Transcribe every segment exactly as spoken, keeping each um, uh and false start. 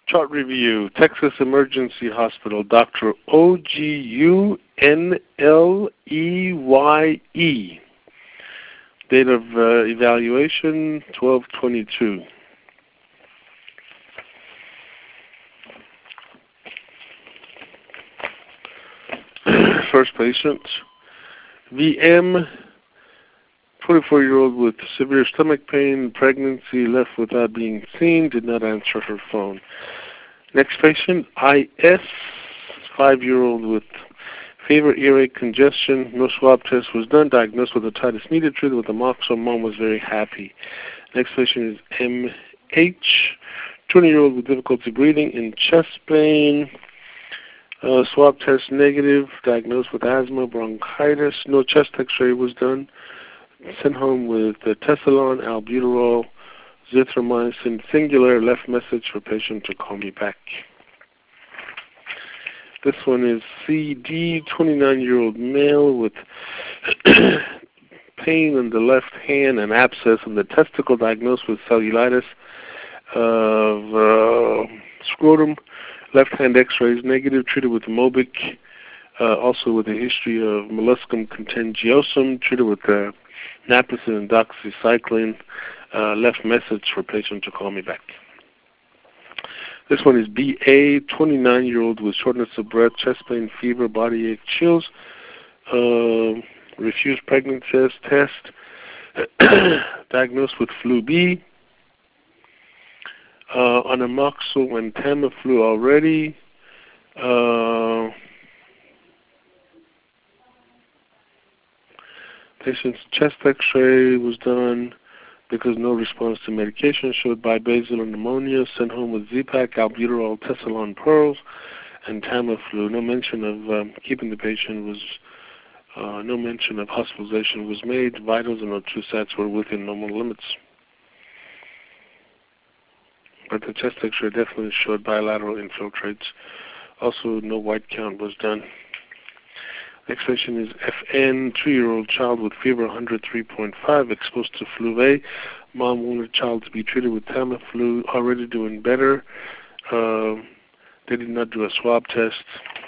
Chart review. Texas Emergency Hospital. Doctor O G U N L E Y E. Date of uh, evaluation twelve twenty-two. First patient, V M, twenty-four-year-old with severe stomach pain, pregnancy, left without being seen, did not answer her phone. Next patient, I S, five-year-old with fever, earache, congestion, no swab test was done, diagnosed with otitis media, treated with amoxicillin, mom was very happy. Next patient is M H, twenty-year-old with difficulty breathing and chest pain. Uh, swab test negative, diagnosed with asthma, bronchitis. No chest x-ray was done. Sent home with uh, Tessalon, albuterol, zithromycin, singular. Left message for patient to call me back. This one is C D, twenty-nine-year-old male with pain in the left hand and abscess in the testicle, diagnosed with cellulitis of uh, scrotum. Left hand x-rays negative, treated with Mobic, uh, also with a history of molluscum contagiosum, treated with uh, naproxen and doxycycline. Uh, left message for patient to call me back. This one is B A, twenty-nine-year-old with shortness of breath, chest pain, fever, body ache, chills. Uh, refused pregnancy test. Diagnosed with flu B. Uh, on amoxicillin and Tamiflu already. Uh, patient's chest x-ray was done because no response to medication, showed bibasal pneumonia, sent home with Z-Pak, albuterol, Tessalon pearls, and Tamiflu. No mention of um, keeping the patient was, uh, no mention of hospitalization was made. Vitals and O two sats were within normal limits. But the chest x-ray definitely showed bilateral infiltrates. Also, no white count was done. Next patient is F N, two-year-old child with fever one hundred three point five, exposed to flu A. Mom wanted child to be treated with Tamiflu, already doing better. Uh, they did not do a swab test.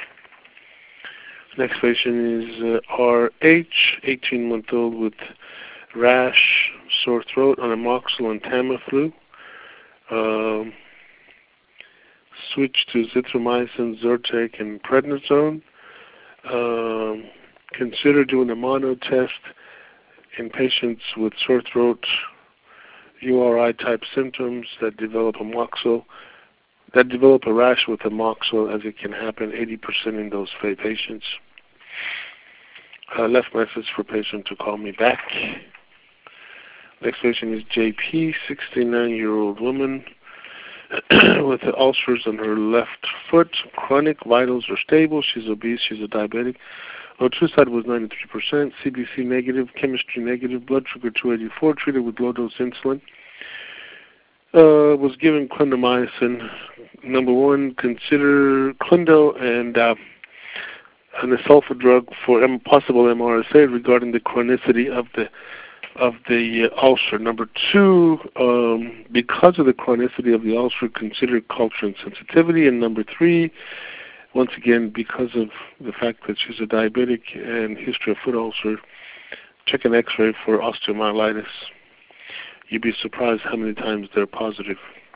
Next patient is uh, R H, eighteen-month-old with rash, sore throat on amoxicillin and Tamiflu. Um, switch to zithromycin, Zyrtec, and prednisone. Um, consider doing a mono test in patients with sore throat, U R I type symptoms that develop amoxicillin, that develop a rash with amoxicillin, as it can happen eighty percent in those patients. Uh, left message for patient to call me back. Next patient is J P, sixty-nine-year-old woman with ulcers on her left foot. Chronic vitals are stable. She's obese. She's a diabetic. O two side was ninety-three percent. C B C negative. Chemistry negative. Blood sugar two eighty-four. Treated with low-dose insulin. Uh, was given clindamycin. Number one, consider Clindo and uh, an sulfa drug for M- possible M R S A regarding the chronicity of the of the uh, ulcer. Number two, um, because of the chronicity of the ulcer, consider culture and sensitivity. And number three, once again, because of the fact that she's a diabetic and history of foot ulcer, check an x-ray for osteomyelitis. You'd be surprised how many times they're positive.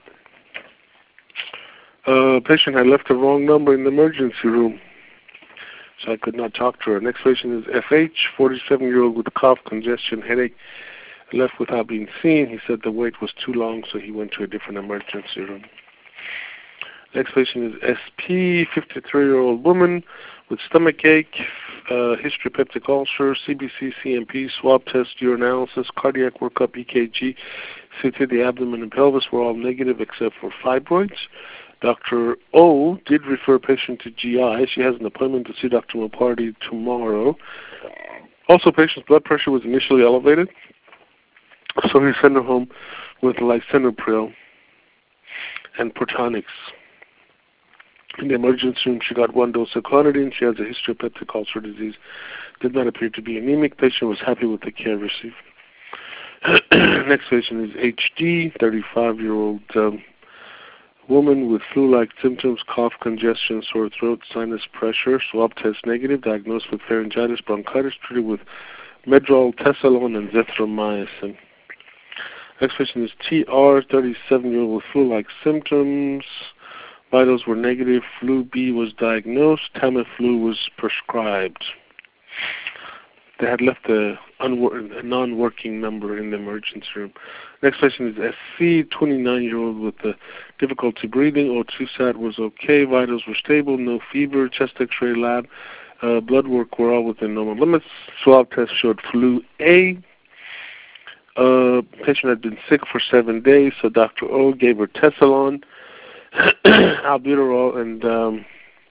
Uh, patient had left the wrong number in the emergency room, so I could not talk to her. Next patient is F H, forty-seven-year-old with cough, congestion, headache, left without being seen. He said the wait was too long, so he went to a different emergency room. Next patient is S P, fifty-three-year-old woman with stomach ache, uh, history of peptic ulcer, C B C, C M P, swab test, urinalysis, cardiac workup, E K G, C T, the abdomen and pelvis were all negative except for fibroids. Doctor O did refer patient to G I. She has an appointment to see Doctor Moparty tomorrow. Also, patient's blood pressure was initially elevated, so he sent her home with lisinopril and Protonix. In the emergency room, she got one dose of clonidine. She has a history of peptic ulcer disease. Did not appear to be anemic. Patient was happy with the care received. Next patient is H D, thirty-five-year-old um, Woman with flu-like symptoms, cough, congestion, sore throat, sinus pressure, swab test negative, diagnosed with pharyngitis, bronchitis, treated with Medrol, Tessalon, and Zithromycin. Next patient is T R, thirty-seven-year-old with flu-like symptoms. Vitals were negative. Flu B was diagnosed. Tamiflu was prescribed. They had left a, unwor- a non-working number in the emergency room. Next patient is S C, twenty-nine-year-old with uh, difficulty breathing. O two sat was okay. Vitals were stable. No fever. Chest X-ray lab. Uh, blood work were all within normal limits. Swab test showed flu A. Uh, patient had been sick for seven days, so Doctor O gave her Tessalon, albuterol, and um,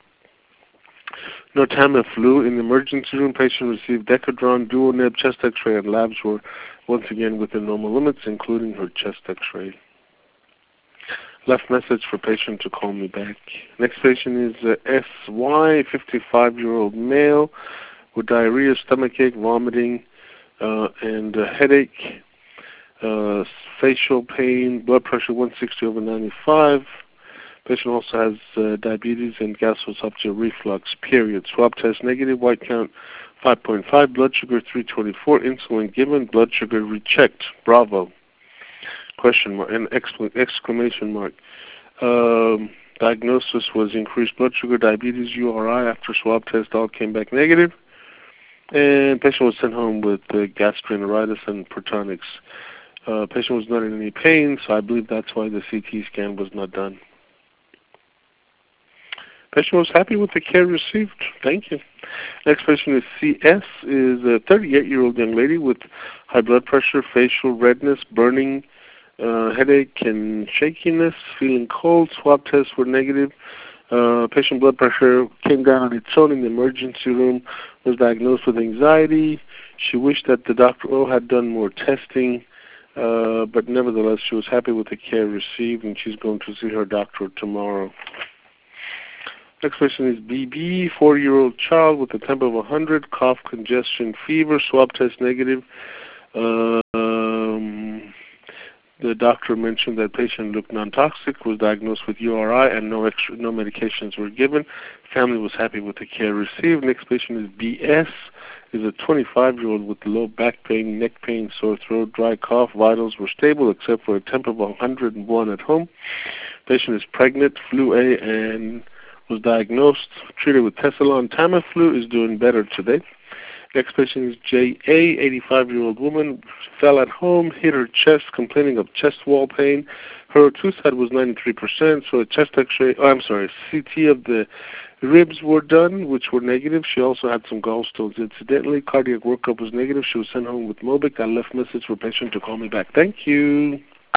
no Tamiflu. In the emergency room, patient received Decadron, Duoneb, chest X-ray, and labs were once again within normal limits, including her chest X-ray. Left message for patient to call me back. Next patient is uh, S Y, fifty-five-year-old male with diarrhea, stomachache, vomiting, uh, and uh, headache, uh, facial pain, blood pressure one sixty over ninety-five. Patient also has uh, diabetes and gastroesophageal reflux, period. Swab test negative, white count five point five, blood sugar three twenty-four, insulin given, blood sugar rechecked. Bravo. Question mark and exclamation mark. Um, diagnosis was increased blood sugar, diabetes, U R I. After swab test, all came back negative. And patient was sent home with uh, gastroenteritis and protonics. Uh, patient was not in any pain, so I believe that's why the C T scan was not done. Patient was happy with the care received. Thank you. Next patient is C S, is a thirty-eight-year-old young lady with high blood pressure, facial redness, burning, uh, headache, and shakiness, feeling cold. Swab tests were negative. Uh, patient blood pressure came down on its own in the emergency room, was diagnosed with anxiety. She wished that the Doctor O had done more testing, uh, but nevertheless she was happy with the care received, and she's going to see her doctor tomorrow. Next person is B B, four-year-old child with a temp of one hundred, cough, congestion, fever, swab test negative. Uh, um, the doctor mentioned that patient looked non-toxic, was diagnosed with U R I, and no extra, no medications were given. Family was happy with the care received. Next patient is B S, is a twenty-five-year-old with low back pain, neck pain, sore throat, dry cough. Vitals were stable except for a temp of one hundred one at home. Patient is pregnant, flu A, and was diagnosed, treated with Tessalon. Tamiflu, is doing better today. Next patient is J A, eighty-five-year-old woman, fell at home, hit her chest, complaining of chest wall pain. Her O two sat was ninety-three percent, so a chest X-ray, oh, I'm sorry, C T of the ribs were done, which were negative. She also had some gallstones incidentally. Cardiac workup was negative. She was sent home with Mobic. I left message for patient to call me back. Thank you.